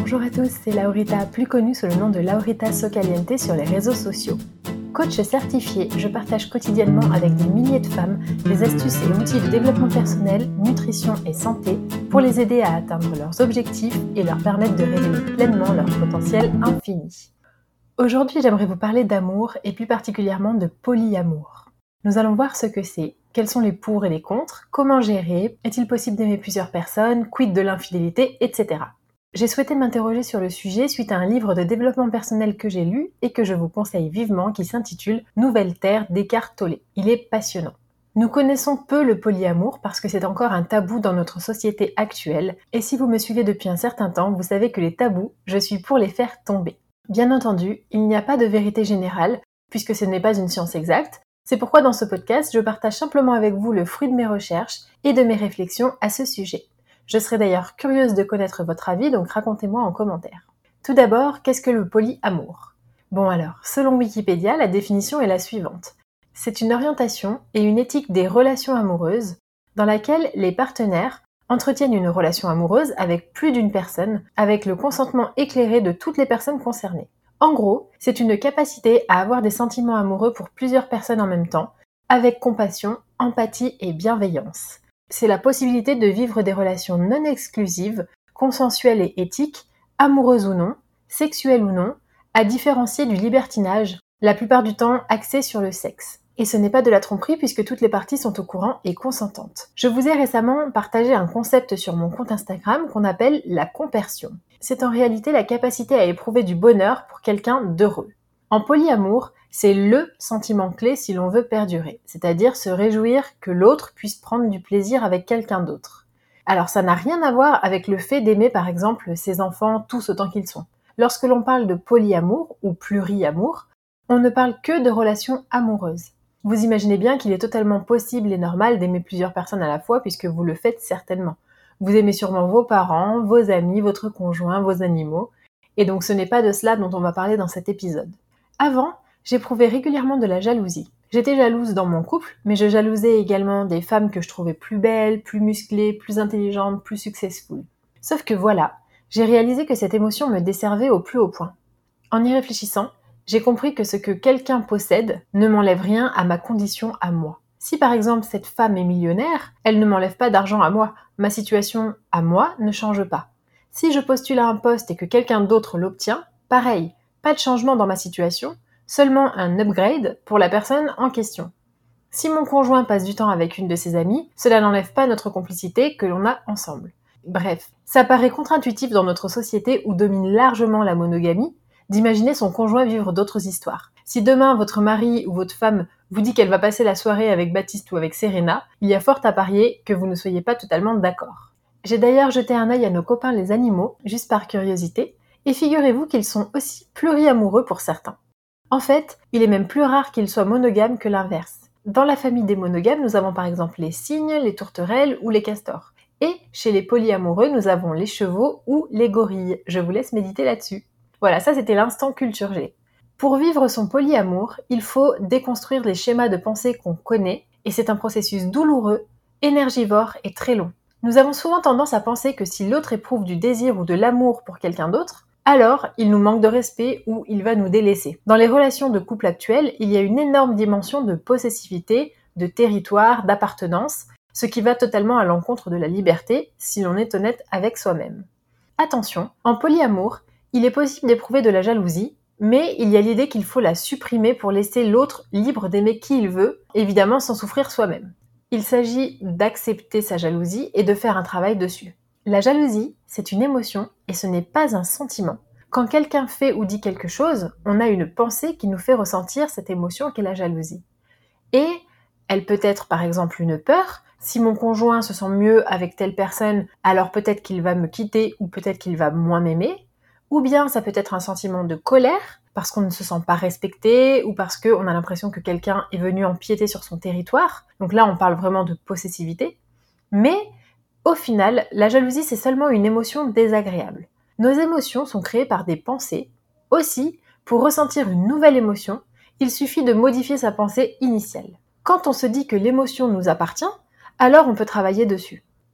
Bonjour à tous, c'est Laurita, plus connue sous le nom de Laurita Socaliente sur les réseaux sociaux. Coach certifiée, je partage quotidiennement avec des milliers de femmes des astuces et outils de développement personnel, nutrition et santé pour les aider à atteindre leurs objectifs et leur permettre de révéler pleinement leur potentiel infini. Aujourd'hui, j'aimerais vous parler d'amour et plus particulièrement de polyamour. Nous allons voir ce que c'est, quels sont les pour et les contre, comment gérer, est-il possible d'aimer plusieurs personnes, quid de l'infidélité, etc. J'ai souhaité m'interroger sur le sujet suite à un livre de développement personnel que j'ai lu et que je vous conseille vivement qui s'intitule « Nouvelle Terre » d'Eckhart Tolle. Il est passionnant. Nous connaissons peu le polyamour parce que c'est encore un tabou dans notre société actuelle et si vous me suivez depuis un certain temps, vous savez que les tabous, je suis pour les faire tomber. Bien entendu, il n'y a pas de vérité générale puisque ce n'est pas une science exacte. C'est pourquoi dans ce podcast, je partage simplement avec vous le fruit de mes recherches et de mes réflexions à ce sujet. Je serais d'ailleurs curieuse de connaître votre avis, donc racontez-moi en commentaire. Tout d'abord, qu'est-ce que le polyamour ? Bon alors, selon Wikipédia, la définition est la suivante. C'est une orientation et une éthique des relations amoureuses dans laquelle les partenaires entretiennent une relation amoureuse avec plus d'une personne, avec le consentement éclairé de toutes les personnes concernées. En gros, c'est une capacité à avoir des sentiments amoureux pour plusieurs personnes en même temps, avec compassion, empathie et bienveillance. C'est la possibilité de vivre des relations non exclusives, consensuelles et éthiques, amoureuses ou non, sexuelles ou non, à différencier du libertinage, la plupart du temps axé sur le sexe. Et ce n'est pas de la tromperie puisque toutes les parties sont au courant et consentantes. Je vous ai récemment partagé un concept sur mon compte Instagram qu'on appelle la compersion. C'est en réalité la capacité à éprouver du bonheur pour quelqu'un d'heureux. En polyamour, c'est le sentiment clé si l'on veut perdurer, c'est-à-dire se réjouir que l'autre puisse prendre du plaisir avec quelqu'un d'autre. Alors ça n'a rien à voir avec le fait d'aimer par exemple ses enfants tous autant qu'ils sont. Lorsque l'on parle de polyamour ou pluriamour, on ne parle que de relations amoureuses. Vous imaginez bien qu'il est totalement possible et normal d'aimer plusieurs personnes à la fois puisque vous le faites certainement. Vous aimez sûrement vos parents, vos amis, votre conjoint, vos animaux, et donc ce n'est pas de cela dont on va parler dans cet épisode. Avant, j'éprouvais régulièrement de la jalousie. J'étais jalouse dans mon couple, mais je jalousais également des femmes que je trouvais plus belles, plus musclées, plus intelligentes, plus successful. Sauf que voilà, j'ai réalisé que cette émotion me desservait au plus haut point. En y réfléchissant, j'ai compris que ce que quelqu'un possède ne m'enlève rien à ma condition à moi. Si par exemple cette femme est millionnaire, elle ne m'enlève pas d'argent à moi. Ma situation à moi ne change pas. Si je postule à un poste et que quelqu'un d'autre l'obtient, pareil. Pas de changement dans ma situation, seulement un upgrade pour la personne en question. Si mon conjoint passe du temps avec une de ses amies, cela n'enlève pas notre complicité que l'on a ensemble. Bref, ça paraît contre-intuitif dans notre société où domine largement la monogamie, d'imaginer son conjoint vivre d'autres histoires. Si demain votre mari ou votre femme vous dit qu'elle va passer la soirée avec Baptiste ou avec Serena, il y a fort à parier que vous ne soyez pas totalement d'accord. J'ai d'ailleurs jeté un œil à nos copains les animaux, juste par curiosité, et figurez-vous qu'ils sont aussi pluriamoureux pour certains. En fait, il est même plus rare qu'ils soient monogames que l'inverse. Dans la famille des monogames, nous avons par exemple les cygnes, les tourterelles ou les castors. Et chez les polyamoureux, nous avons les chevaux ou les gorilles. Je vous laisse méditer là-dessus. Voilà, ça c'était l'instant culture G. Pour vivre son polyamour, il faut déconstruire les schémas de pensée qu'on connaît, et c'est un processus douloureux, énergivore et très long. Nous avons souvent tendance à penser que si l'autre éprouve du désir ou de l'amour pour quelqu'un d'autre, alors il nous manque de respect ou il va nous délaisser. Dans les relations de couple actuelles, il y a une énorme dimension de possessivité, de territoire, d'appartenance, ce qui va totalement à l'encontre de la liberté si l'on est honnête avec soi-même. Attention, en polyamour, il est possible d'éprouver de la jalousie, mais il y a l'idée qu'il faut la supprimer pour laisser l'autre libre d'aimer qui il veut, évidemment sans souffrir soi-même. Il s'agit d'accepter sa jalousie et de faire un travail dessus. La jalousie, c'est une émotion et ce n'est pas un sentiment. Quand quelqu'un fait ou dit quelque chose, on a une pensée qui nous fait ressentir cette émotion qu'est la jalousie. Et elle peut être par exemple une peur. Si mon conjoint se sent mieux avec telle personne, alors peut-être qu'il va me quitter ou peut-être qu'il va moins m'aimer. Ou bien ça peut être un sentiment de colère, parce qu'on ne se sent pas respecté ou parce qu'on a l'impression que quelqu'un est venu empiéter sur son territoire. Donc là, on parle vraiment de possessivité. Mais au final, la jalousie, c'est seulement une émotion désagréable. Nos émotions sont créées par des pensées. Aussi, pour ressentir une nouvelle émotion, il suffit de modifier sa pensée initiale. Quand on se dit que l'émotion nous appartient, alors on peut travailler dessus.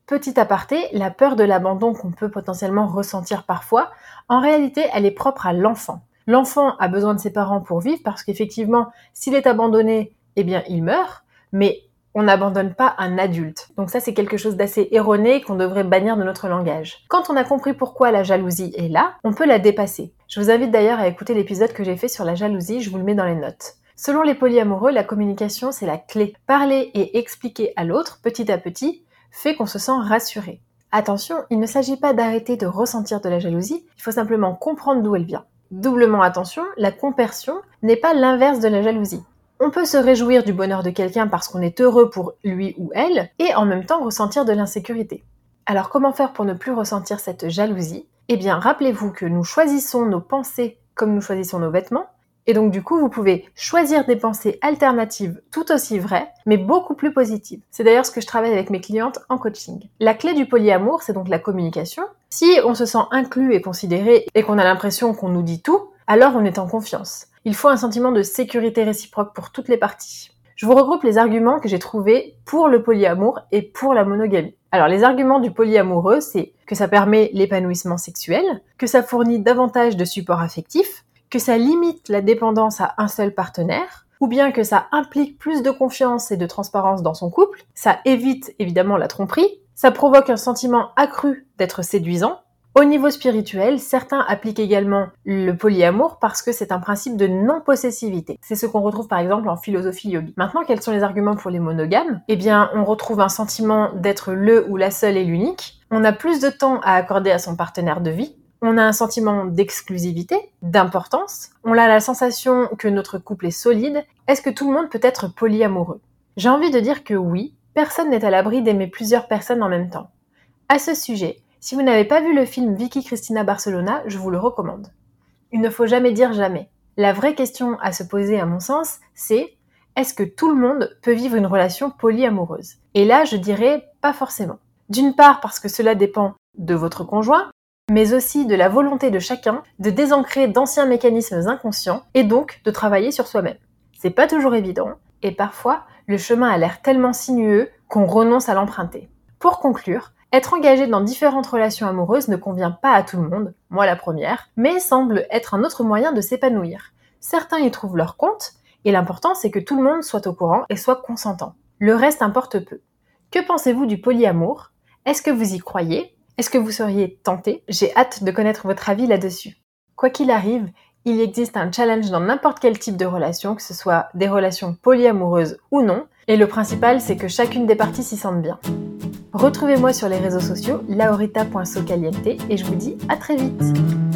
Petit aparté, la peur de l'abandon qu'on peut potentiellement ressentir parfois, en réalité, elle est propre à l'enfant. L'enfant a besoin de ses parents pour vivre parce qu'effectivement, s'il est abandonné, eh bien, il meurt, mais on n'abandonne pas un adulte. Donc ça, c'est quelque chose d'assez erroné qu'on devrait bannir de notre langage. Quand on a compris pourquoi la jalousie est là, on peut la dépasser. Je vous invite d'ailleurs à écouter l'épisode que j'ai fait sur la jalousie, je vous le mets dans les notes. Selon les polyamoureux, la communication, c'est la clé. Parler et expliquer à l'autre, petit à petit, fait qu'on se sent rassuré. Attention, il ne s'agit pas d'arrêter de ressentir de la jalousie, il faut simplement comprendre d'où elle vient. Doublement attention, la compersion n'est pas l'inverse de la jalousie. On peut se réjouir du bonheur de quelqu'un parce qu'on est heureux pour lui ou elle, et en même temps ressentir de l'insécurité. Alors comment faire pour ne plus ressentir cette jalousie ? Eh bien, rappelez-vous que nous choisissons nos pensées comme nous choisissons nos vêtements, et donc du coup, vous pouvez choisir des pensées alternatives tout aussi vraies, mais beaucoup plus positives. C'est d'ailleurs ce que je travaille avec mes clientes en coaching. La clé du polyamour, c'est donc la communication. Si on se sent inclus et considéré et qu'on a l'impression qu'on nous dit tout, alors on est en confiance. Il faut un sentiment de sécurité réciproque pour toutes les parties. Je vous regroupe les arguments que j'ai trouvés pour le polyamour et pour la monogamie. Alors les arguments du polyamoureux, c'est que ça permet l'épanouissement sexuel, que ça fournit davantage de support affectif, que ça limite la dépendance à un seul partenaire, ou bien que ça implique plus de confiance et de transparence dans son couple, ça évite évidemment la tromperie, ça provoque un sentiment accru d'être séduisant. Au niveau spirituel, certains appliquent également le polyamour parce que c'est un principe de non-possessivité. C'est ce qu'on retrouve par exemple en philosophie yogi. Maintenant, quels sont les arguments pour les monogames ? Eh bien, on retrouve un sentiment d'être le ou la seule et l'unique. On a plus de temps à accorder à son partenaire de vie. On a un sentiment d'exclusivité, d'importance. On a la sensation que notre couple est solide. Est-ce que tout le monde peut être polyamoureux ? J'ai envie de dire que oui, personne n'est à l'abri d'aimer plusieurs personnes en même temps. À ce sujet, si vous n'avez pas vu le film Vicky Cristina Barcelona, je vous le recommande. Il ne faut jamais dire jamais. La vraie question à se poser à mon sens, c'est est-ce que tout le monde peut vivre une relation polyamoureuse ? Et là, je dirais pas forcément. D'une part parce que cela dépend de votre conjoint, mais aussi de la volonté de chacun de désancrer d'anciens mécanismes inconscients et donc de travailler sur soi-même. C'est pas toujours évident et parfois le chemin a l'air tellement sinueux qu'on renonce à l'emprunter. Pour conclure, être engagé dans différentes relations amoureuses ne convient pas à tout le monde, moi la première, mais semble être un autre moyen de s'épanouir. Certains y trouvent leur compte et l'important c'est que tout le monde soit au courant et soit consentant. Le reste importe peu. Que pensez-vous du polyamour ? Est-ce que vous y croyez ? Est-ce que vous seriez tenté ? J'ai hâte de connaître votre avis là-dessus. Quoi qu'il arrive, il existe un challenge dans n'importe quel type de relation, que ce soit des relations polyamoureuses ou non, et le principal c'est que chacune des parties s'y sente bien. Retrouvez-moi sur les réseaux sociaux, laurita.socaliente, et je vous dis à très vite.